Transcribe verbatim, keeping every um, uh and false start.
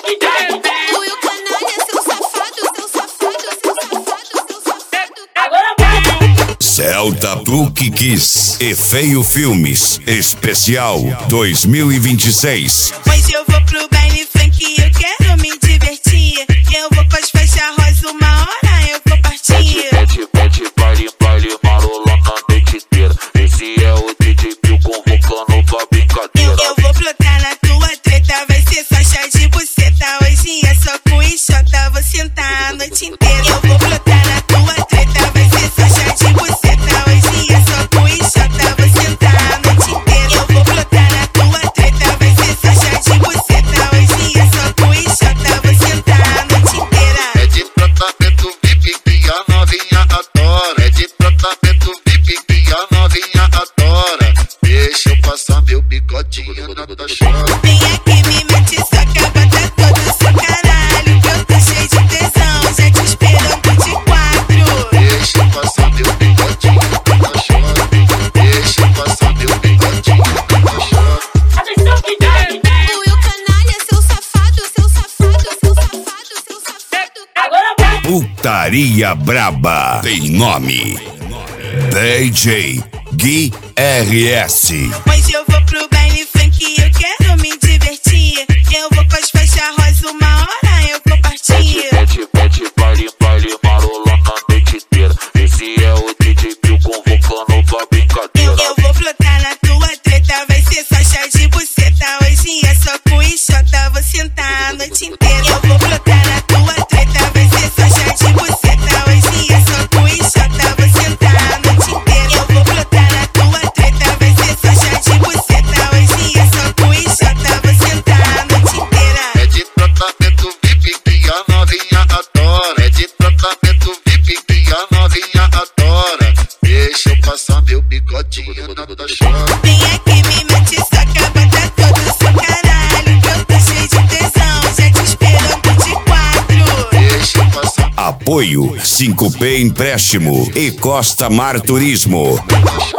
que tem. O Will Canalha, seu safado, seu safado, seu safado, seu safado. Agora vai. Celta Book Kiss e Feio Filmes Especial dois mil e vinte e seis. Hoje eu vou pro baile funk e eu quero me divertir. Eu vou com as faixas rosa, uma hora eu vou partir. Pede, pede, baile, baile, marola na noite inteira. Esse é o D J Pio convocando pra brincadeira. Eu, eu vou plotar na tua treta, vai ser só chá de buceta. Hoje é só com enxota, vou sentar a noite inteira. Eu vou plotar na tua treta, vai ser só chá de buceta. Hoje é só com enxota, vou sentar a noite inteira. Eu vou plotar na tua treta, vai ser só chá de buceta. Hoje é só com enxota, vou sentar a noite inteira. É de tratamento V I P que a novinha adora. É de tratamento V I P que a novinha adora. Deixa eu passar meu bigodinho na tua chora. Vem aqui, me mete soca, bota todo o seu caralho. Que eu tô cheio de tesão, já te esperando de quatro. Deixa eu passar meu bigodinho na tua chora. Deixa eu passar meu bigodinho na tua chora. Atenção que tem. O Will Canalha, seu safado, seu safado, seu safado, seu safado. Agora vai. Putaria Braba tem nome: D J Gui R S. Hoje eu vou pro baile funk e eu quero me divertir. Eu vou com as faixas rosa, uma hora eu vou partir. Pede, pede, baile, baile, marola na noite inteira. Esse é o D J Pio convocando pra Eu, brincadeira. eu vou plotar na tua treta, vai ser só chá de buceta. Hoje é só com enxota, vou sentar a noite inteira. Eu vou plotar na tua treta, vai ser só chá de buceta. Hoje é só com enxota, vou sentar a noite inteira. Eu vou plotar na tua treta, vai ser só chá de buceta. Hoje é só com enxota, vou sentar a noite inteira. É de tratamento V I P que a novinha adora. É de tratamento V I P que a novinha adora. Deixa eu passar meu bigodinho na tua chora. Vem aqui, me mete soca, bota todo o seu caralho. Que eu tô cheio de tesão, já te esperando de quatro. Deixa eu passar Apoio cinco P Empréstimo e Costa Mar Turismo. na tua chora.